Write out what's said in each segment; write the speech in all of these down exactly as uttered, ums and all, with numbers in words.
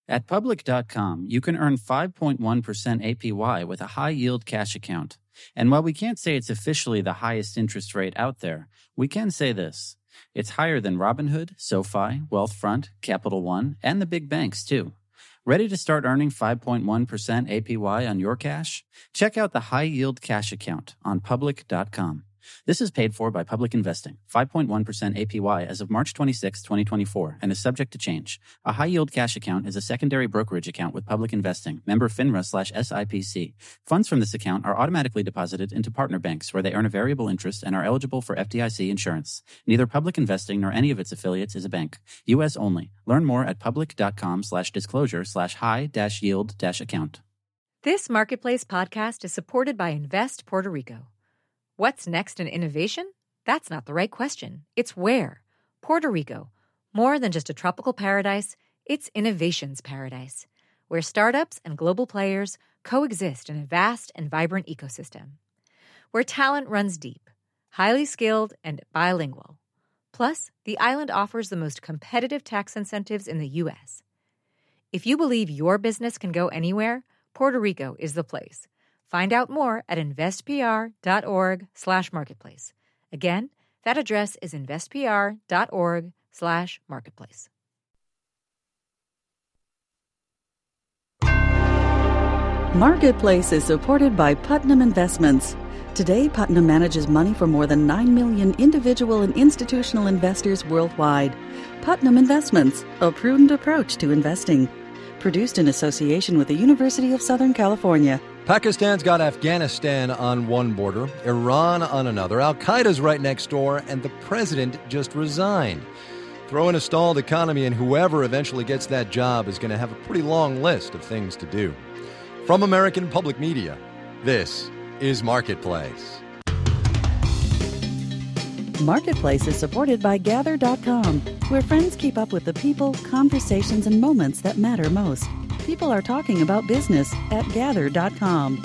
At Public dot com, you can earn five point one percent A P Y with a high-yield cash account. And while we can't say it's officially the highest interest rate out there, we can say this. It's higher than Robinhood, SoFi, Wealthfront, Capital One, and the big banks, too. Ready to start earning five point one percent A P Y on your cash? Check out the high-yield cash account on Public dot com. This is paid for by Public Investing, five point one percent A P Y as of March twenty-sixth, twenty twenty-four, and is subject to change. A high-yield cash account is a secondary brokerage account with Public Investing, member FINRA slash S I P C. Funds from this account are automatically deposited into partner banks where they earn a variable interest and are eligible for F D I C insurance. Neither Public Investing nor any of its affiliates is a bank. U S only. Learn more at Public dot com slash disclosure slash high dash yield dash account. This Marketplace podcast is supported by Invest Puerto Rico. What's next in innovation? That's not the right question. It's where. Puerto Rico. More than just a tropical paradise, it's innovation's paradise, where startups and global players coexist in a vast and vibrant ecosystem. Where talent runs deep, highly skilled, and bilingual. Plus, the island offers the most competitive tax incentives in the U S. If you believe your business can go anywhere, Puerto Rico is the place. Find out more at investpr.org slash marketplace. Again, that address is investpr.org slash marketplace. Marketplace is supported by Putnam Investments. Today, Putnam manages money for more than nine million individual and institutional investors worldwide. Putnam Investments, a prudent approach to investing. Produced in association with the University of Southern California. Pakistan's got Afghanistan on one border, Iran on another, Al-Qaeda's right next door, and the president just resigned. Throw in a stalled economy, and whoever eventually gets that job is going to have a pretty long list of things to do. From American Public Media, this is Marketplace. Marketplace is supported by Gather dot com, where friends keep up with the people, conversations, and moments that matter most. People are talking about business at Gather dot com.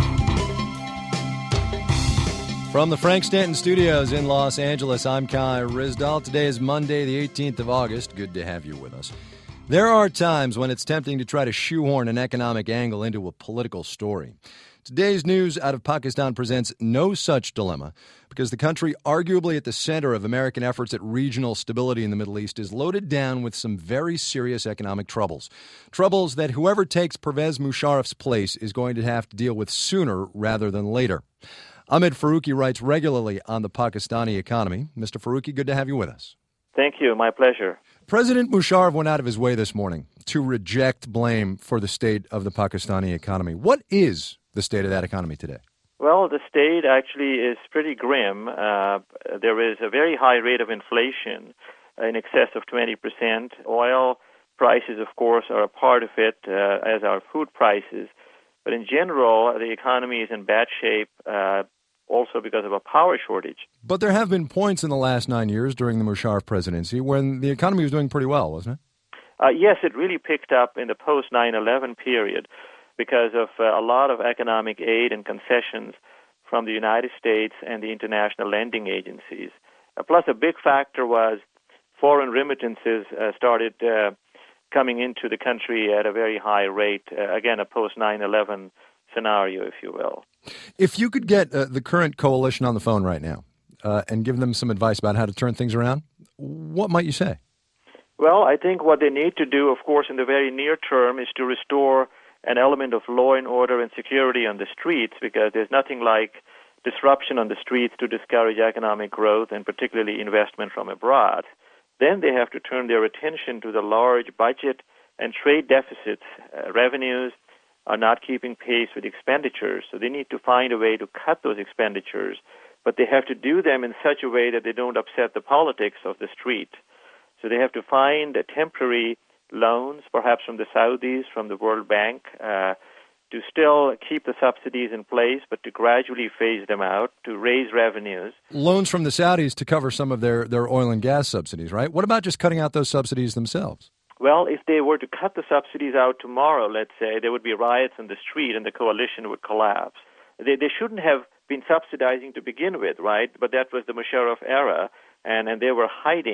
From the Frank Stanton Studios in Los Angeles, I'm Kai Ryssdal. Today is Monday, the eighteenth of August. Good to have you with us. There are times when it's tempting to try to shoehorn an economic angle into a political story. Today's news out of Pakistan presents no such dilemma because the country, arguably at the center of American efforts at regional stability in the Middle East, is loaded down with some very serious economic troubles. Troubles that whoever takes Pervez Musharraf's place is going to have to deal with sooner rather than later. Ahmed Faruqi writes regularly on the Pakistani economy. Mister Faruqi, good to have you with us. Thank you. My pleasure. President Musharraf went out of his way this morning to reject blame for the state of the Pakistani economy. What is the state of that economy today? Well, the state actually is pretty grim. Uh, there is a very high rate of inflation, uh, in excess of twenty percent. Oil prices, of course, are a part of it, uh, as are food prices. But in general, the economy is in bad shape, uh, also because of a power shortage. But there have been points in the last nine years during the Musharraf presidency when the economy was doing pretty well, wasn't it? Uh, yes, it really picked up in the post nine eleven period, because of uh, a lot of economic aid and concessions from the United States and the international lending agencies. Uh, plus, a big factor was foreign remittances uh, started uh, coming into the country at a very high rate. Uh, again, a post nine eleven scenario, if you will. If you could get uh, the current coalition on the phone right now uh, and give them some advice about how to turn things around, what might you say? Well, I think what they need to do, of course, in the very near term is to restore an element of law and order and security on the streets, because there's nothing like disruption on the streets to discourage economic growth and particularly investment from abroad. Then they have to turn their attention to the large budget and trade deficits. Uh, revenues are not keeping pace with expenditures, so they need to find a way to cut those expenditures, but they have to do them in such a way that they don't upset the politics of the street. So they have to find a temporary loans, perhaps from the Saudis, from the World Bank, uh, to still keep the subsidies in place, but to gradually phase them out, to raise revenues. Loans from the Saudis to cover some of their, their oil and gas subsidies, right? What about just cutting out those subsidies themselves? Well, if they were to cut the subsidies out tomorrow, let's say, there would be riots in the street and the coalition would collapse. They, they shouldn't have been subsidizing to begin with, right? But that was the Musharraf era, and, and they were hiding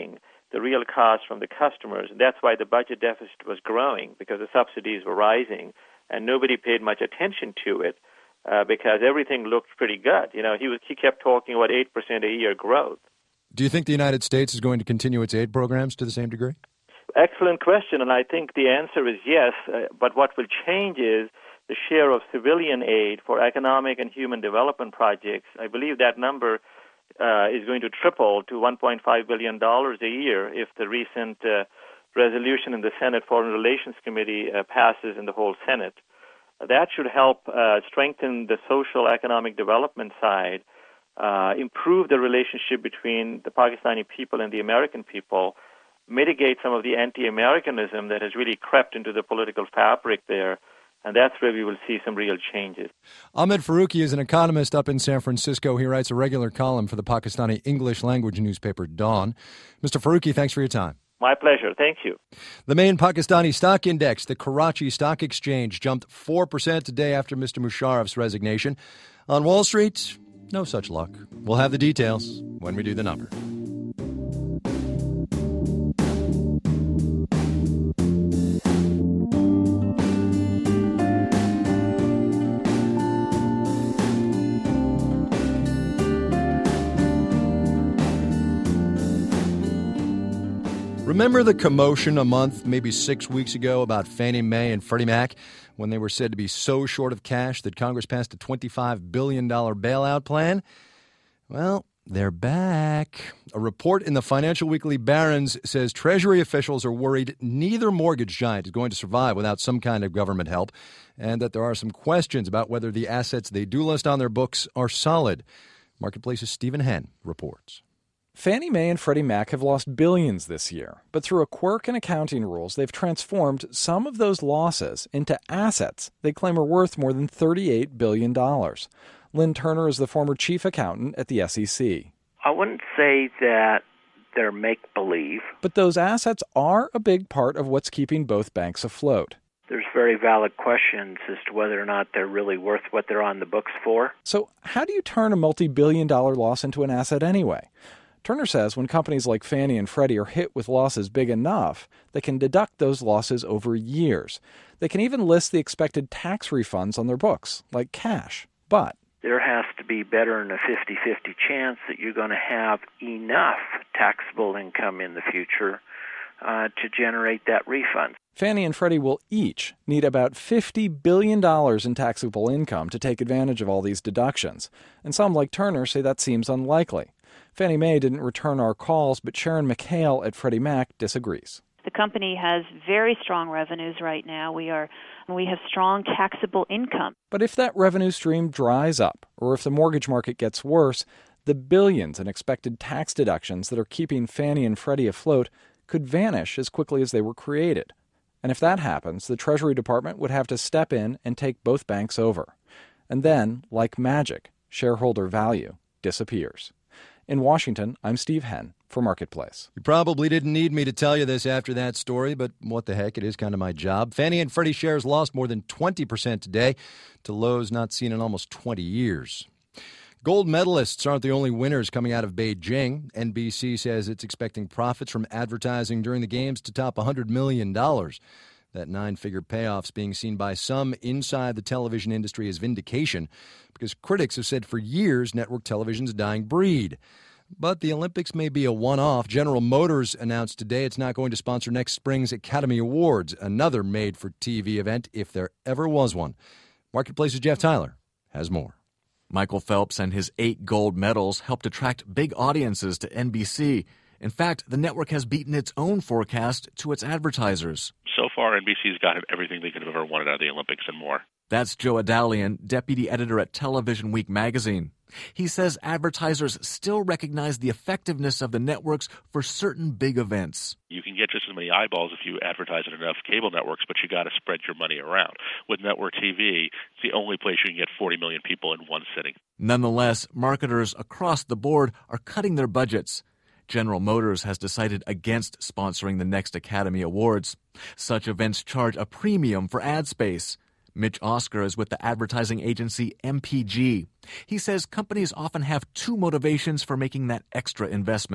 the real cost from the customers. And that's why the budget deficit was growing, because the subsidies were rising, and nobody paid much attention to it uh, because everything looked pretty good. You know, he was he kept talking about eight percent a year growth. Do you think the United States is going to continue its aid programs to the same degree? Excellent question, and I think the answer is yes. Uh, but what will change is the share of civilian aid for economic and human development projects. I believe that number Uh, is going to triple to one point five billion dollars a year if the recent uh, resolution in the Senate Foreign Relations Committee uh, passes in the whole Senate. Uh, that should help uh, strengthen the social economic development side, uh, improve the relationship between the Pakistani people and the American people, mitigate some of the anti-Americanism that has really crept into the political fabric there. And that's where we will see some real changes. Ahmed Faruqi is an economist up in San Francisco. He writes a regular column for the Pakistani English language newspaper Dawn. Mister Faruqi, thanks for your time. My pleasure. Thank you. The main Pakistani stock index, the Karachi Stock Exchange, jumped four percent today after Mister Musharraf's resignation. On Wall Street, no such luck. We'll have the details when we do the number. Remember the commotion a month, maybe six weeks ago, about Fannie Mae and Freddie Mac when they were said to be so short of cash that Congress passed a twenty-five billion dollars bailout plan? Well, they're back. A report in the Financial Weekly Barron's says Treasury officials are worried neither mortgage giant is going to survive without some kind of government help, and that there are some questions about whether the assets they do list on their books are solid. Marketplace's Stephen Henn reports. Fannie Mae and Freddie Mac have lost billions this year, but through a quirk in accounting rules, they've transformed some of those losses into assets they claim are worth more than thirty-eight billion dollars. Lynn Turner is the former chief accountant at the S E C. I wouldn't say that they're make-believe. But those assets are a big part of what's keeping both banks afloat. There's very valid questions as to whether or not they're really worth what they're on the books for. So how do you turn a multi-billion dollar loss into an asset anyway? Turner says when companies like Fannie and Freddie are hit with losses big enough, they can deduct those losses over years. They can even list the expected tax refunds on their books, like cash. But there has to be better than a fifty-fifty chance that you're going to have enough taxable income in the future uh, to generate that refund. Fannie and Freddie will each need about fifty billion dollars in taxable income to take advantage of all these deductions. And some, like Turner, say that seems unlikely. Fannie Mae didn't return our calls, but Sharon McHale at Freddie Mac disagrees. The company has very strong revenues right now. We are we have strong taxable income. But if that revenue stream dries up, or if the mortgage market gets worse, the billions in expected tax deductions that are keeping Fannie and Freddie afloat could vanish as quickly as they were created. And if that happens, the Treasury Department would have to step in and take both banks over. And then, like magic, shareholder value disappears. In Washington, I'm Steve Henn for Marketplace. You probably didn't need me to tell you this after that story, but what the heck, it is kind of my job. Fannie and Freddie shares lost more than twenty percent today to lows not seen in almost twenty years. Gold medalists aren't the only winners coming out of Beijing. N B C says it's expecting profits from advertising during the games to top one hundred million dollars. That nine-figure payoff's being seen by some inside the television industry as vindication because critics have said for years network television's a dying breed. But the Olympics may be a one-off. General Motors announced today it's not going to sponsor next spring's Academy Awards, another made-for-T V event if there ever was one. Marketplace's Jeff Tyler has more. Michael Phelps and his eight gold medals helped attract big audiences to N B C. In fact, the network has beaten its own forecast to its advertisers. So far, N B C's got everything they could have ever wanted out of the Olympics and more. That's Joe Adalian, deputy editor at Television Week magazine. He says advertisers still recognize the effectiveness of the networks for certain big events. You can get just as many eyeballs if you advertise in enough cable networks, but you got to spread your money around. With network T V, it's the only place you can get forty million people in one sitting. Nonetheless, marketers across the board are cutting their budgets. General Motors has decided against sponsoring the next Academy Awards. Such events charge a premium for ad space. Mitch Oscar is with the advertising agency M P G. He says companies often have two motivations for making that extra investment.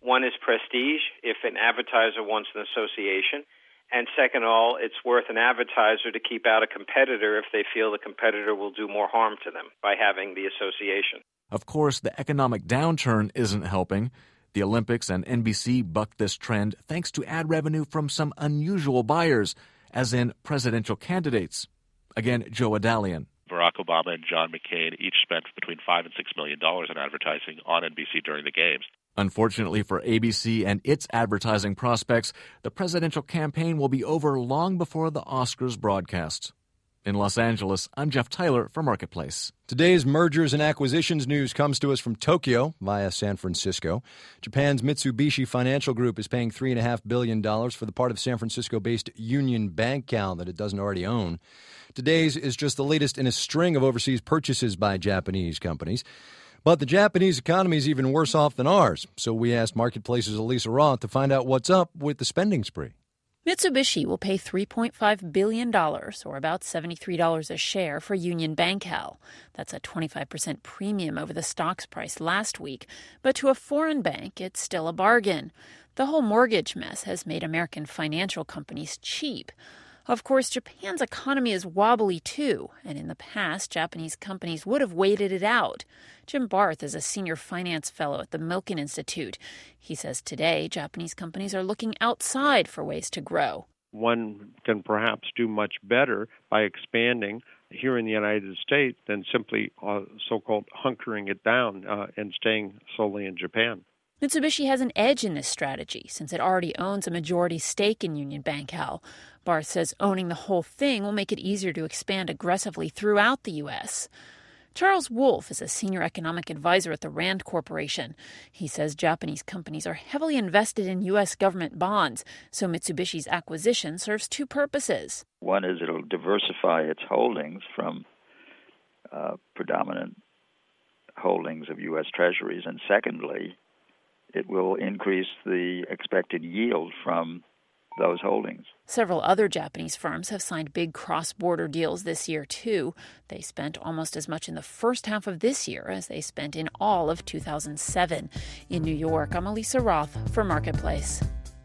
One is prestige, if an advertiser wants an association. And second of all, it's worth an advertiser to keep out a competitor if they feel the competitor will do more harm to them by having the association. Of course, the economic downturn isn't helping. The Olympics and N B C bucked this trend thanks to ad revenue from some unusual buyers, as in presidential candidates. Again, Joe Adalian. Barack Obama and John McCain each spent between five and six million dollars in advertising on N B C during the games. Unfortunately for A B C and its advertising prospects, the presidential campaign will be over long before the Oscars broadcast. In Los Angeles, I'm Jeff Tyler for Marketplace. Today's mergers and acquisitions news comes to us from Tokyo via San Francisco. Japan's Mitsubishi Financial Group is paying three point five billion dollars for the part of San Francisco-based Union Bank-Cal that it doesn't already own. Today's is just the latest in a string of overseas purchases by Japanese companies. But the Japanese economy is even worse off than ours, so we asked Marketplace's Elisa Roth to find out what's up with the spending spree. Mitsubishi will pay three point five billion dollars, or about seventy-three dollars a share, for Union Bank-Cal. That's a twenty-five percent premium over the stock's price last week. But to a foreign bank, it's still a bargain. The whole mortgage mess has made American financial companies cheap. Of course, Japan's economy is wobbly, too, and in the past, Japanese companies would have waited it out. Jim Barth is a senior finance fellow at the Milken Institute. He says today, Japanese companies are looking outside for ways to grow. One can perhaps do much better by expanding here in the United States than simply uh, so-called hunkering it down uh, and staying solely in Japan. Mitsubishi has an edge in this strategy since it already owns a majority stake in Union Bank-Cal. Barth says owning the whole thing will make it easier to expand aggressively throughout the U S. Charles Wolf is a senior economic advisor at the Rand Corporation. He says Japanese companies are heavily invested in U S government bonds, so Mitsubishi's acquisition serves two purposes. One is it'll diversify its holdings from uh, predominant holdings of U S Treasuries, and secondly, it will increase the expected yield from those holdings. Several other Japanese firms have signed big cross-border deals this year, too. They spent almost as much in the first half of this year as they spent in all of two thousand seven. In New York, I'm Elisa Roth for Marketplace.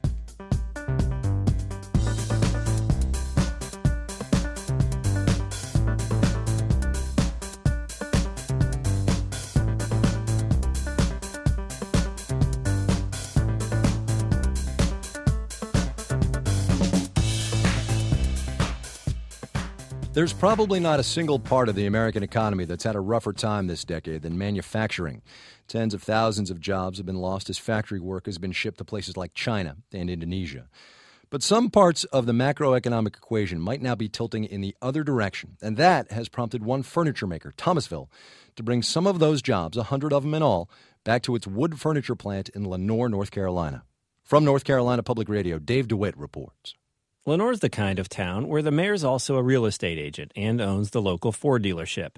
There's probably not a single part of the American economy that's had a rougher time this decade than manufacturing. Tens of thousands of jobs have been lost as factory work has been shipped to places like China and Indonesia. But some parts of the macroeconomic equation might now be tilting in the other direction, and that has prompted one furniture maker, Thomasville, to bring some of those jobs, a hundred of them in all, back to its wood furniture plant in Lenoir, North Carolina. From North Carolina Public Radio, Dave DeWitt reports. Lenoir's the kind of town where the mayor's also a real estate agent and owns the local Ford dealership.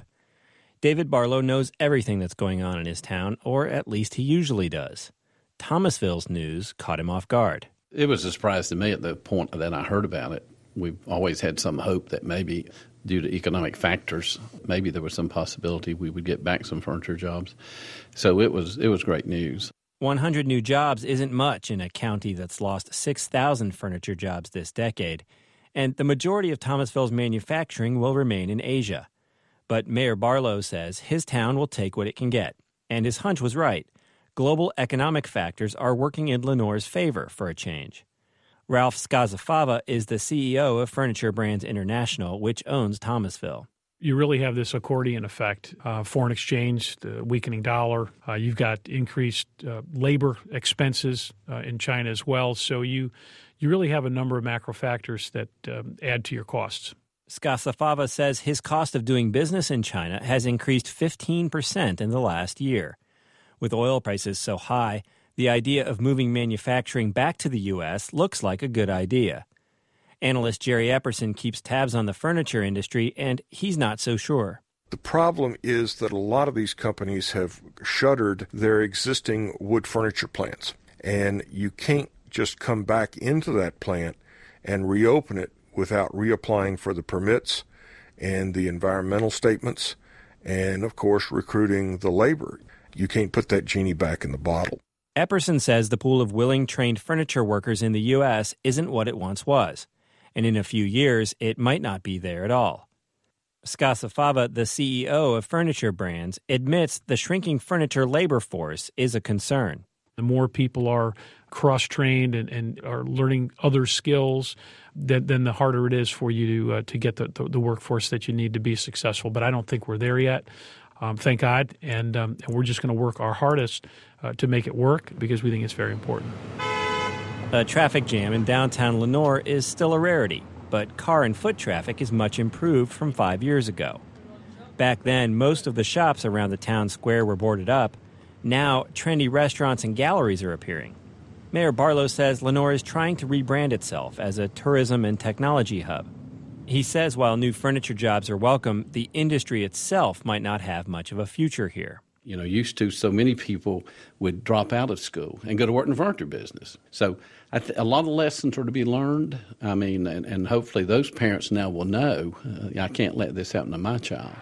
David Barlow knows everything that's going on in his town, or at least he usually does. Thomasville's news caught him off guard. It was a surprise to me at the point that I heard about it. We've always had some hope that maybe due to economic factors, maybe there was some possibility we would get back some furniture jobs. So it was it was great news. one hundred new jobs isn't much in a county that's lost six thousand furniture jobs this decade, and the majority of Thomasville's manufacturing will remain in Asia. But Mayor Barlow says his town will take what it can get, and his hunch was right. Global economic factors are working in Lenoir's favor for a change. Ralph Scazafava is the C E O of Furniture Brands International, which owns Thomasville. You really have this accordion effect, uh, foreign exchange, the weakening dollar. Uh, you've got increased uh, labor expenses uh, in China as well. So you you really have a number of macro factors that um, add to your costs. Scazafava says his cost of doing business in China has increased fifteen percent in the last year. With oil prices so high, the idea of moving manufacturing back to the U S looks like a good idea. Analyst Jerry Epperson keeps tabs on the furniture industry, and he's not so sure. The problem is that a lot of these companies have shuttered their existing wood furniture plants, and you can't just come back into that plant and reopen it without reapplying for the permits and the environmental statements and, of course, recruiting the labor. You can't put that genie back in the bottle. Epperson says the pool of willing, trained furniture workers in the U S isn't what it once was, and in a few years, it might not be there at all. Ska Safava, the C E O of Furniture Brands, admits the shrinking furniture labor force is a concern. The more people are cross-trained and, and are learning other skills, then, then the harder it is for you to uh, to get the, the, the workforce that you need to be successful. But I don't think we're there yet, um, thank God, and, um, and we're just going to work our hardest uh, to make it work because we think it's very important. A traffic jam in downtown Lenoir is still a rarity, but car and foot traffic is much improved from five years ago. Back then, most of the shops around the town square were boarded up. Now, trendy restaurants and galleries are appearing. Mayor Barlow says Lenoir is trying to rebrand itself as a tourism and technology hub. He says while new furniture jobs are welcome, the industry itself might not have much of a future here. You know, used to, so many people would drop out of school and go to work in the furniture business. So I th- a lot of lessons are to be learned. I mean, and, and hopefully those parents now will know, uh, I can't let this happen to my child.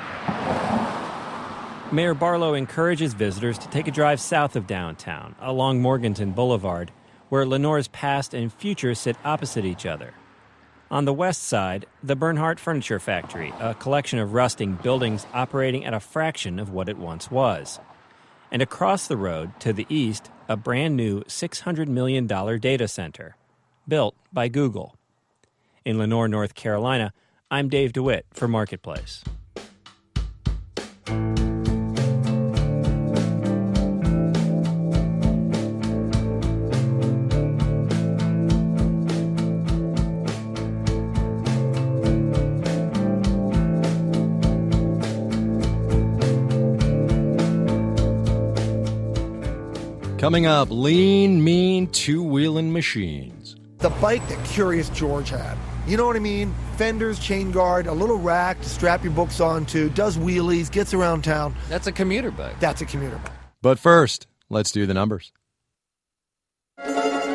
Mayor Barlow encourages visitors to take a drive south of downtown, along Morganton Boulevard, where Lenoir's past and future sit opposite each other. On the west side, the Bernhardt Furniture Factory, a collection of rusting buildings operating at a fraction of what it once was. And across the road, to the east, a brand new six hundred million dollars data center, built by Google. In Lenoir, North Carolina, I'm Dave DeWitt for Marketplace. Coming up, lean, mean, two-wheeling machines. The bike that Curious George had. You know what I mean? Fenders, chain guard, a little rack to strap your books onto, does wheelies, gets around town. That's a commuter bike. That's a commuter bike. But first, let's do the numbers. A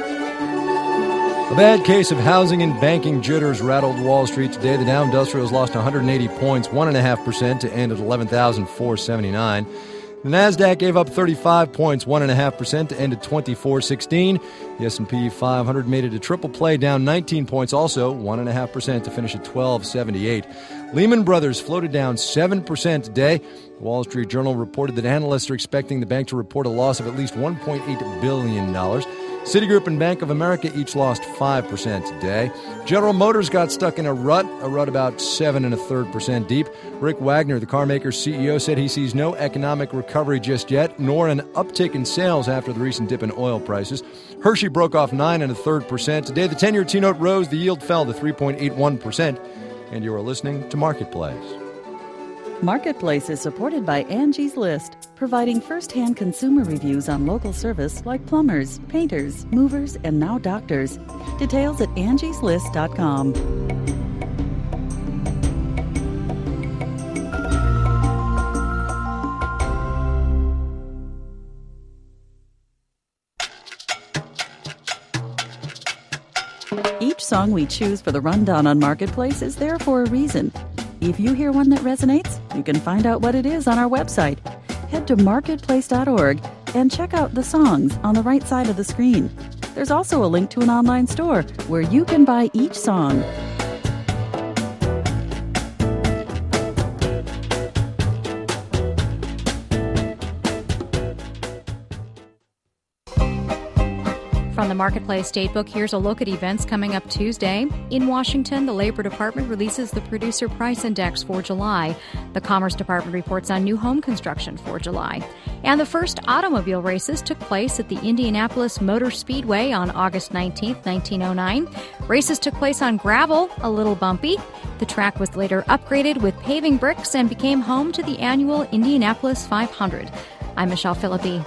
bad case of housing and banking jitters rattled Wall Street today. The Dow Industrials lost one hundred eighty points, one point five percent to end at eleven thousand four hundred seventy-nine. The Nasdaq gave up thirty-five points, one point five percent to end at twenty-four sixteen. The S and P five hundred made it a triple play, down nineteen points, also one point five percent to finish at twelve seventy-eight. Lehman Brothers floated down seven percent today. The Wall Street Journal reported that analysts are expecting the bank to report a loss of at least one point eight billion dollars. Citigroup and Bank of America each lost five percent today. General Motors got stuck in a rut, a rut about seven and a third percent deep. Rick Wagner, the carmaker's C E O, said he sees no economic recovery just yet, nor an uptick in sales after the recent dip in oil prices. Hershey broke off nine and a third percent today. The ten-year T-note rose, the yield fell to three point eight one percent. And you are listening to Marketplace. Marketplace is supported by Angie's List, providing first-hand consumer reviews on local service like plumbers, painters, movers, and now doctors. Details at angies list dot com. Each song we choose for the rundown on Marketplace is there for a reason. If you hear one that resonates, you can find out what it is on our website. Head to marketplace dot org and check out the songs on the right side of the screen. There's also a link to an online store where you can buy each song. From the Marketplace Datebook, here's a look at events coming up Tuesday. In Washington, the Labor Department releases the Producer Price Index for July. The Commerce Department reports on new home construction for July. And the first automobile races took place at the Indianapolis Motor Speedway on August nineteenth, nineteen oh nine. Races took place on gravel, a little bumpy. The track was later upgraded with paving bricks and became home to the annual Indianapolis five hundred. I'm Michelle Philippi.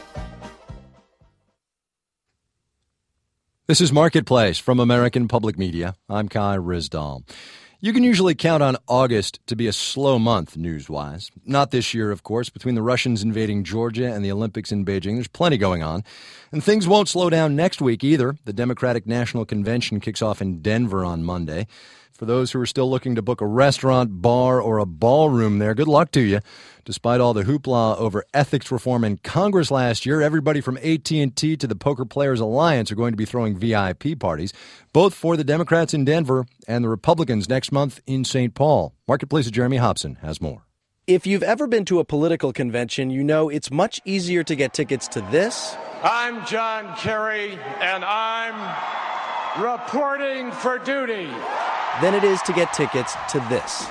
This is Marketplace from American Public Media. I'm Kai Ryssdal. You can usually count on August to be a slow month, news-wise. Not this year, of course. Between the Russians invading Georgia and the Olympics in Beijing, there's plenty going on. And things won't slow down next week either. The Democratic National Convention kicks off in Denver on Monday. For those who are still looking to book a restaurant, bar, or a ballroom there, good luck to you. Despite all the hoopla over ethics reform in Congress last year, everybody from A T and T to the Poker Players Alliance are going to be throwing V I P parties, both for the Democrats in Denver and the Republicans next month in Saint Paul. Marketplace's Jeremy Hobson has more. If you've ever been to a political convention, you know it's much easier to get tickets to this. I'm John Kerry, and I'm reporting for duty. Than it is to get tickets to this.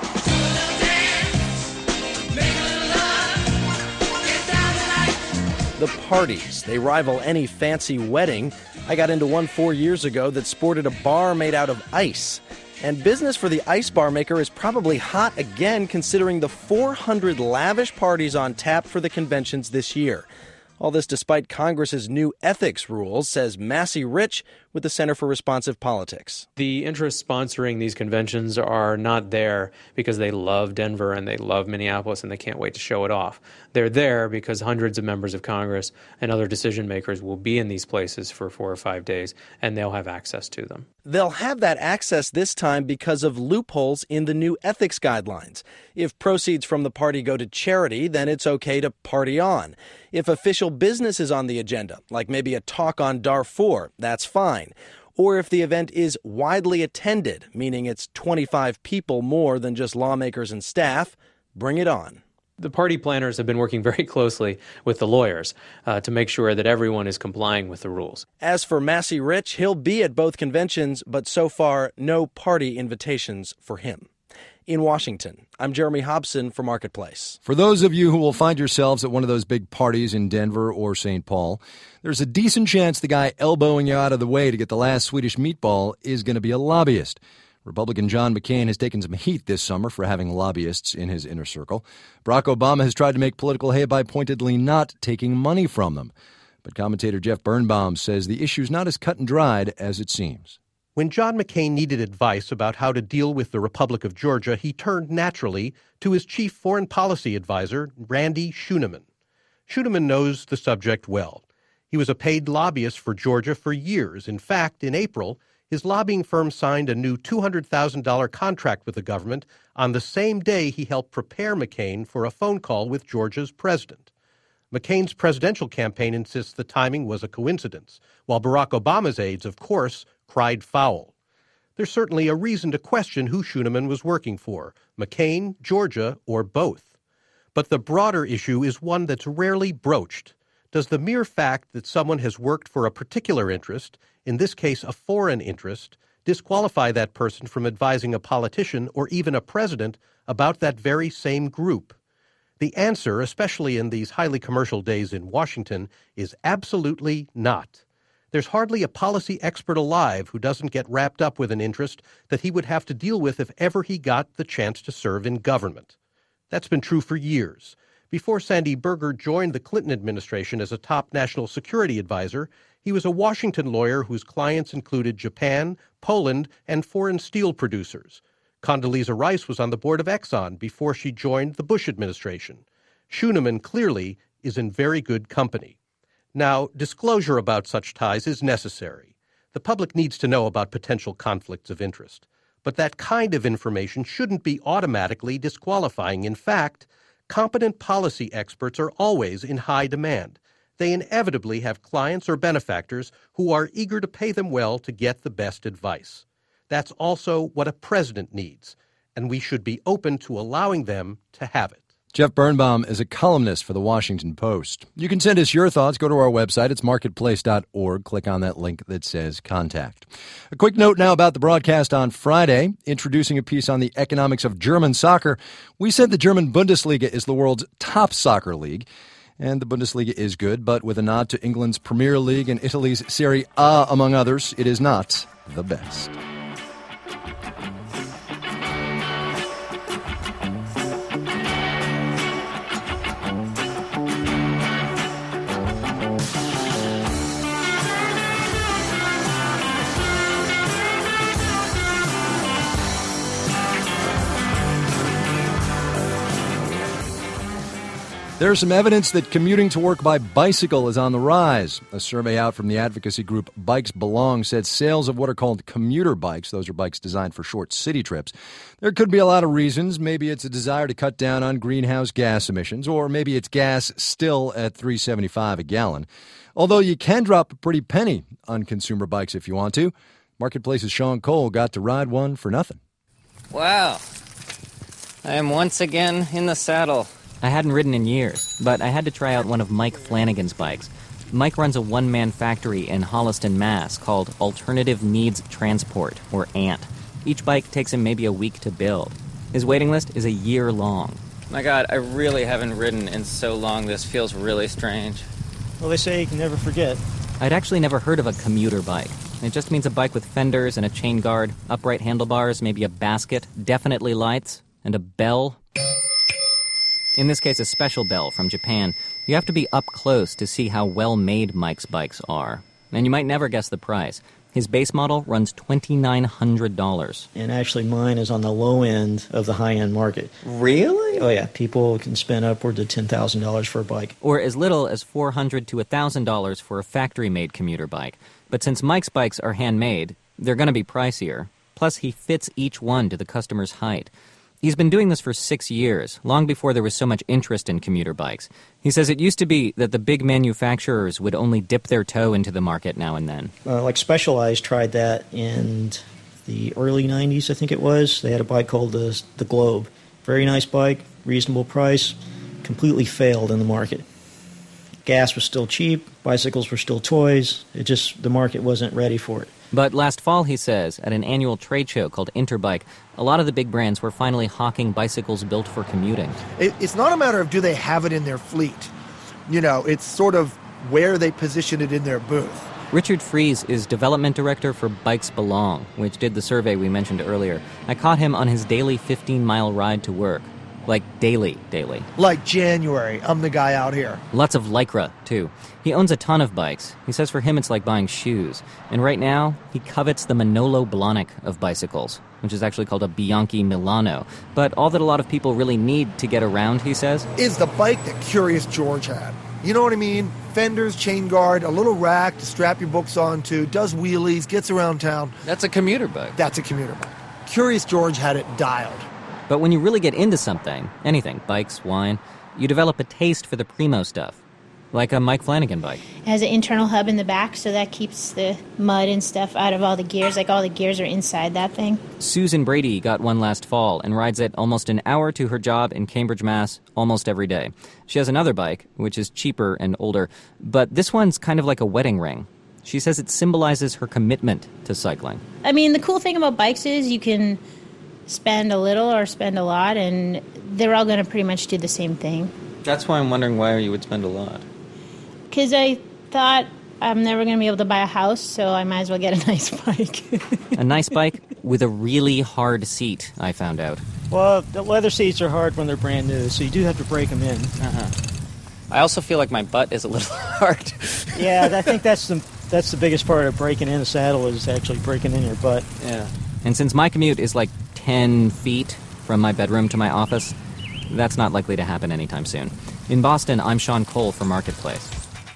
The parties, they rival any fancy wedding. I got into one four years ago that sported a bar made out of ice. And business for the ice bar maker is probably hot again, considering the four hundred lavish parties on tap for the conventions this year. All this despite Congress's new ethics rules, says Massey Rich with the Center for Responsive Politics. The interests sponsoring these conventions are not there because they love Denver and they love Minneapolis and they can't wait to show it off. They're there because hundreds of members of Congress and other decision makers will be in these places for four or five days and they'll have access to them. They'll have that access this time because of loopholes in the new ethics guidelines. If proceeds from the party go to charity, then it's okay to party on. If official business is on the agenda, like maybe a talk on Darfur, that's fine. Or if the event is widely attended, meaning it's twenty-five people more than just lawmakers and staff, bring it on. The party planners have been working very closely with the lawyers uh, to make sure that everyone is complying with the rules. As for Massey Rich, he'll be at both conventions, but so far, no party invitations for him. In Washington, I'm Jeremy Hobson for Marketplace. For those of you who will find yourselves at one of those big parties in Denver or Saint Paul, there's a decent chance the guy elbowing you out of the way to get the last Swedish meatball is going to be a lobbyist. Republican John McCain has taken some heat this summer for having lobbyists in his inner circle. Barack Obama has tried to make political hay by pointedly not taking money from them. But commentator Jeff Birnbaum says the issue's not as cut and dried as it seems. When John McCain needed advice about how to deal with the Republic of Georgia, he turned naturally to his chief foreign policy advisor, Randy Schooneman. Schooneman knows the subject well. He was a paid lobbyist for Georgia for years. In fact, in April, his lobbying firm signed a new two hundred thousand dollars contract with the government on the same day he helped prepare McCain for a phone call with Georgia's president. McCain's presidential campaign insists the timing was a coincidence, while Barack Obama's aides, of course, cried foul. There's certainly a reason to question who Schooneman was working for, McCain, Georgia, or both. But the broader issue is one that's rarely broached. Does the mere fact that someone has worked for a particular interest, in this case a foreign interest, disqualify that person from advising a politician or even a president about that very same group? The answer, especially in these highly commercial days in Washington, is absolutely not. There's hardly a policy expert alive who doesn't get wrapped up with an interest that he would have to deal with if ever he got the chance to serve in government. That's been true for years. Before Sandy Berger joined the Clinton administration as a top national security advisor, he was a Washington lawyer whose clients included Japan, Poland, and foreign steel producers. Condoleezza Rice was on the board of Exxon before she joined the Bush administration. Schooneman clearly is in very good company. Now, disclosure about such ties is necessary. The public needs to know about potential conflicts of interest. But that kind of information shouldn't be automatically disqualifying. In fact, competent policy experts are always in high demand. They inevitably have clients or benefactors who are eager to pay them well to get the best advice. That's also what a president needs, and we should be open to allowing them to have it. Jeff Birnbaum is a columnist for The Washington Post. You can send us your thoughts. Go to our website. It's marketplace dot org. Click on that link that says contact. A quick note now about the broadcast on Friday. Introducing a piece on the economics of German soccer. We said the German Bundesliga is the world's top soccer league. And the Bundesliga is good, but with a nod to England's Premier League and Italy's Serie A, among others, it is not the best. There's some evidence that commuting to work by bicycle is on the rise. A survey out from the advocacy group Bikes Belong said sales of what are called commuter bikes, those are bikes designed for short city trips. There could be a lot of reasons. Maybe it's a desire to cut down on greenhouse gas emissions, or maybe it's gas still at three dollars and seventy-five cents a gallon. Although you can drop a pretty penny on consumer bikes if you want to. Marketplace's Sean Cole got to ride one for nothing. Wow. I am once again in the saddle. I hadn't ridden in years, but I had to try out one of Mike Flanagan's bikes. Mike runs a one-man factory in Holliston, Mass. called Alternative Needs Transport, or A N T. Each bike takes him maybe a week to build. His waiting list is a year long. My God, I really haven't ridden in so long. This feels really strange. Well, they say you can never forget. I'd actually never heard of a commuter bike. It just means a bike with fenders and a chain guard, upright handlebars, maybe a basket, definitely lights, and a bell. In this case, a special bell from Japan. You have to be up close to see how well-made Mike's bikes are. And you might never guess the price. His base model runs two thousand nine hundred dollars. And actually mine is on the low end of the high-end market. Really? Oh, yeah. People can spend upwards of ten thousand dollars for a bike. Or as little as four hundred dollars to one thousand dollars for a factory-made commuter bike. But since Mike's bikes are handmade, they're going to be pricier. Plus, he fits each one to the customer's height. He's been doing this for six years, long before there was so much interest in commuter bikes. He says it used to be that the big manufacturers would only dip their toe into the market now and then. Uh, like Specialized tried that in the early nineties, I think it was. They had a bike called the, the Globe. Very nice bike, reasonable price, completely failed in the market. Gas was still cheap, bicycles were still toys. It just, the market wasn't ready for it. But last fall, he says, at an annual trade show called Interbike, a lot of the big brands were finally hawking bicycles built for commuting. It, it's not a matter of do they have it in their fleet. You know, it's sort of where they position it in their booth. Richard Fries is development director for Bikes Belong, which did the survey we mentioned earlier. I caught him on his daily fifteen-mile ride to work. Like daily, daily. Like January. I'm the guy out here. Lots of Lycra, too. He owns a ton of bikes. He says for him it's like buying shoes. And right now, he covets the Manolo Blahnik of bicycles, which is actually called a Bianchi Milano. But all that a lot of people really need to get around, he says, is the bike that Curious George had. You know what I mean? Fenders, chain guard, a little rack to strap your books onto, does wheelies, gets around town. That's a commuter bike. That's a commuter bike. Curious George had it dialed. But when you really get into something, anything, bikes, wine, you develop a taste for the primo stuff. Like a Mike Flanagan bike. It has an internal hub in the back, so that keeps the mud and stuff out of all the gears. Like all the gears are inside that thing. Susan Brady got one last fall and rides it almost an hour to her job in Cambridge, Mass. almost every day. She has another bike, which is cheaper and older, but this one's kind of like a wedding ring. She says it symbolizes her commitment to cycling. I mean, the cool thing about bikes is you can spend a little or spend a lot, and they're all going to pretty much do the same thing. That's why I'm wondering why you would spend a lot. Because I thought I'm never going to be able to buy a house, so I might as well get a nice bike. A nice bike with a really hard seat, I found out. Well, the leather seats are hard when they're brand new, so you do have to break them in. Uh-huh. I also feel like my butt is a little hard. Yeah, I think that's the that's the biggest part of breaking in a saddle is actually breaking in your butt. Yeah. And since my commute is like ten feet from my bedroom to my office, that's not likely to happen anytime soon. In Boston, I'm Sean Cole for Marketplace.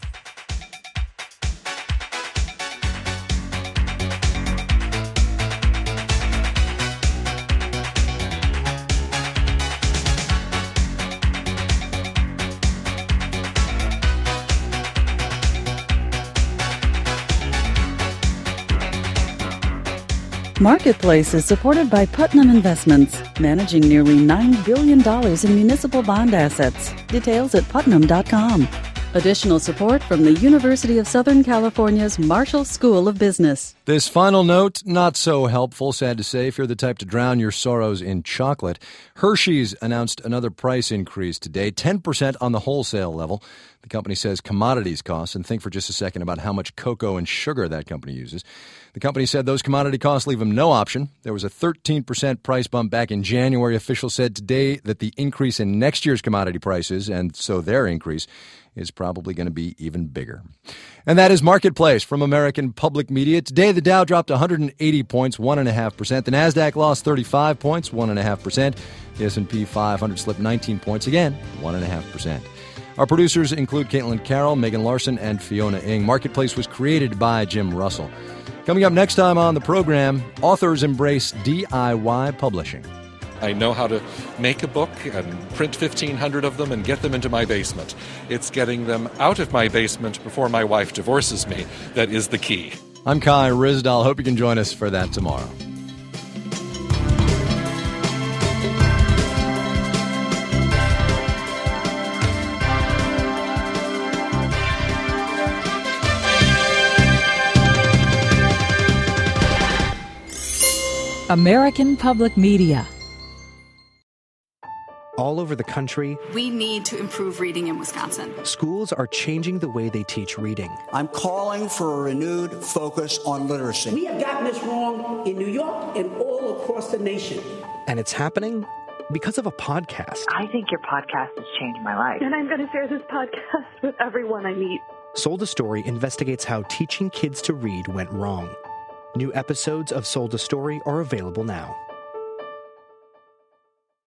Marketplace is supported by Putnam Investments, managing nearly nine billion dollars in municipal bond assets. Details at putnam dot com. Additional support from the University of Southern California's Marshall School of Business. This final note, not so helpful, sad to say, if you're the type to drown your sorrows in chocolate. Hershey's announced another price increase today, ten percent on the wholesale level. The company says commodities costs, and think for just a second about how much cocoa and sugar that company uses. The company said those commodity costs leave them no option. There was a thirteen percent price bump back in January. Officials said today that the increase in next year's commodity prices, and so their increase, is probably going to be even bigger. And that is Marketplace from American Public Media. Today, the Dow dropped one hundred eighty points, one point five percent. The NASDAQ lost thirty-five points, one point five percent. The S and P five hundred slipped nineteen points, again, one point five percent. Our producers include Caitlin Carroll, Megan Larson, and Fiona Ng. Marketplace was created by Jim Russell. Coming up next time on the program, authors embrace D I Y publishing. I know how to make a book and print fifteen hundred of them and get them into my basement. It's getting them out of my basement before my wife divorces me that is the key. I'm Kai Ryssdal. Hope you can join us for that tomorrow. American Public Media. All over the country, we need to improve reading in Wisconsin. Schools are changing the way they teach reading. I'm calling for a renewed focus on literacy. We have gotten this wrong in New York and all across the nation. And it's happening because of a podcast. I think your podcast has changed my life. And I'm going to share this podcast with everyone I meet. Sold a Story investigates how teaching kids to read went wrong. New episodes of Sold a Story are available now.